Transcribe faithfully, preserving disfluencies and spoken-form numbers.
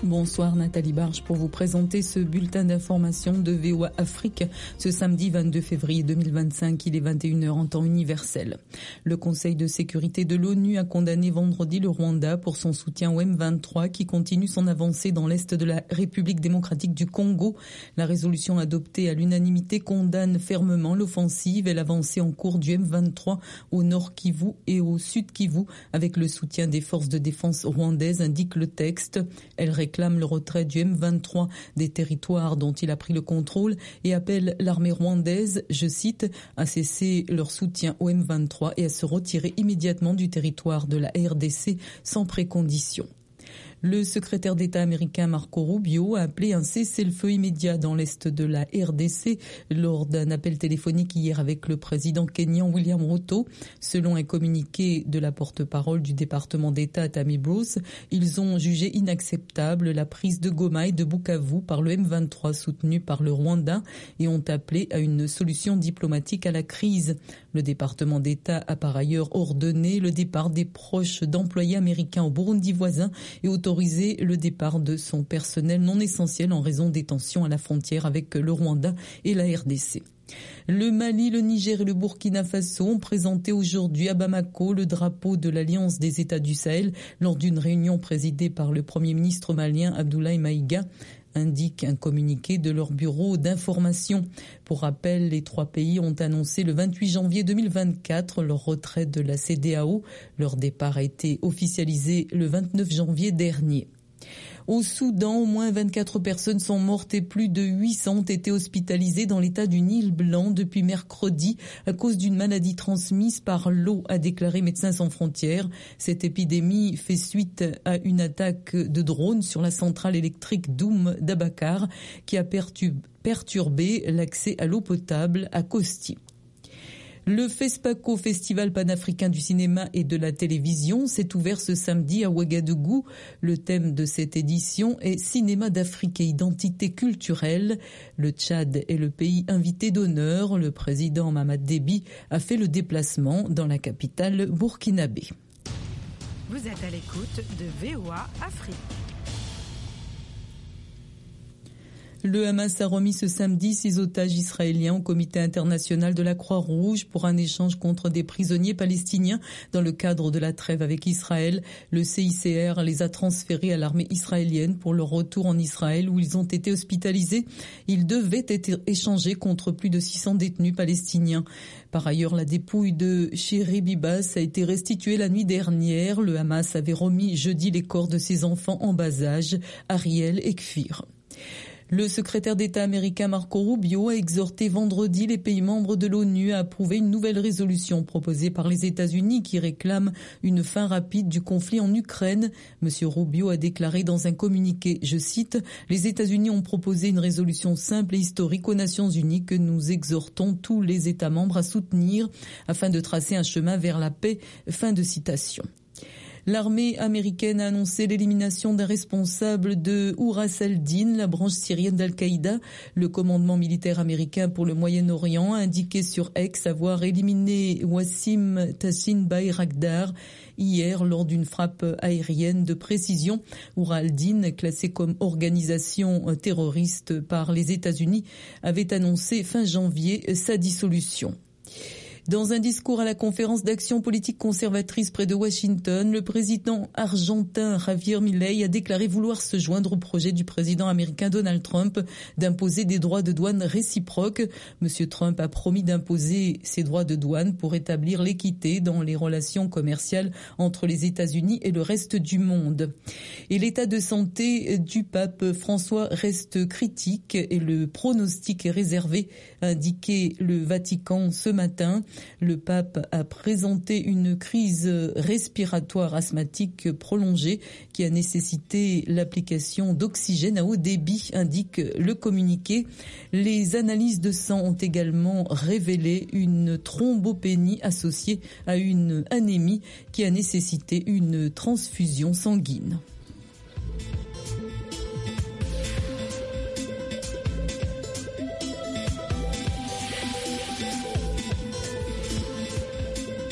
Bonsoir Nathalie Barge pour vous présenter ce bulletin d'information de V O A Afrique ce samedi vingt-deux février deux mille vingt-cinq, il est vingt et une heures en temps universel. Le Conseil de sécurité de l'ONU a condamné vendredi le Rwanda pour son soutien au M vingt-trois qui continue son avancée dans l'est de la République démocratique du Congo. La résolution adoptée à l'unanimité condamne fermement l'offensive et l'avancée en cours du M vingt-trois au nord Kivu et au sud Kivu avec le soutien des forces de défense rwandaises, indique le texte. Elle réclame le retrait du M vingt-trois des territoires dont il a pris le contrôle et appelle l'armée rwandaise, je cite, à cesser leur soutien au M vingt-trois et à se retirer immédiatement du territoire de la R D C sans précondition. Le secrétaire d'État américain Marco Rubio a appelé un cessez-le-feu immédiat dans l'est de la R D C lors d'un appel téléphonique hier avec le président kényan William Ruto. Selon un communiqué de la porte-parole du département d'État Tammy Bruce, ils ont jugé inacceptable la prise de Goma et de Bukavu par le M vingt-trois soutenu par le Rwanda et ont appelé à une solution diplomatique à la crise. Le département d'État a par ailleurs ordonné le départ des proches d'employés américains au Burundi voisin et autorisé le départ de son personnel non essentiel en raison des tensions à la frontière avec le Rwanda et la R D C. Le Mali, le Niger et le Burkina Faso ont présenté aujourd'hui à Bamako le drapeau de l'Alliance des États du Sahel lors d'une réunion présidée par le Premier ministre malien Abdoulaye Maïga, indique un communiqué de leur bureau d'information. Pour rappel, les trois pays ont annoncé le vingt-huit janvier deux mille vingt-quatre leur retrait de la C E D E A O. Leur départ a été officialisé le vingt-neuf janvier dernier. Au Soudan, au moins vingt-quatre personnes sont mortes et plus de huit cents ont été hospitalisées dans l'état du Nil blanc depuis mercredi à cause d'une maladie transmise par l'eau, a déclaré Médecins sans frontières. Cette épidémie fait suite à une attaque de drone sur la centrale électrique d'Oum d'Abakar qui a perturbé l'accès à l'eau potable à Kosti. Le FESPACO, Festival panafricain du cinéma et de la télévision, s'est ouvert ce samedi à Ouagadougou. Le thème de cette édition est Cinéma d'Afrique et identité culturelle. Le Tchad est le pays invité d'honneur. Le président Mamad Déby a fait le déplacement dans la capitale burkinabé. Vous êtes à l'écoute de V O A Afrique. Le Hamas a remis ce samedi six otages israéliens au Comité international de la Croix-Rouge pour un échange contre des prisonniers palestiniens dans le cadre de la trêve avec Israël. Le C I C R les a transférés à l'armée israélienne pour leur retour en Israël où ils ont été hospitalisés. Ils devaient être échangés contre plus de six cents détenus palestiniens. Par ailleurs, la dépouille de Shiri Bibas a été restituée la nuit dernière. Le Hamas avait remis jeudi les corps de ses enfants en bas âge, Ariel et Kfir. Le secrétaire d'État américain Marco Rubio a exhorté vendredi les pays membres de l'ONU à approuver une nouvelle résolution proposée par les États-Unis qui réclame une fin rapide du conflit en Ukraine. Monsieur Rubio a déclaré dans un communiqué, je cite, « Les États-Unis ont proposé une résolution simple et historique aux Nations Unies que nous exhortons tous les États membres à soutenir afin de tracer un chemin vers la paix. » Fin de citation. L'armée américaine a annoncé l'élimination d'un responsable de Ouras al-Din, la branche syrienne d'Al-Qaïda. Le commandement militaire américain pour le Moyen-Orient a indiqué sur X avoir éliminé Wassim Tassin Bayraktar hier lors d'une frappe aérienne de précision. Ouras al-Din, classé comme organisation terroriste par les États-Unis, avait annoncé fin janvier sa dissolution. Dans un discours à la conférence d'action politique conservatrice près de Washington, le président argentin Javier Milei a déclaré vouloir se joindre au projet du président américain Donald Trump d'imposer des droits de douane réciproques. Monsieur Trump a promis d'imposer ces droits de douane pour établir l'équité dans les relations commerciales entre les États-Unis et le reste du monde. Et l'état de santé du pape François reste critique et le pronostic est réservé, a indiqué le Vatican ce matin. Le pape a présenté une crise respiratoire asthmatique prolongée qui a nécessité l'application d'oxygène à haut débit, indique le communiqué. Les analyses de sang ont également révélé une thrombopénie associée à une anémie qui a nécessité une transfusion sanguine.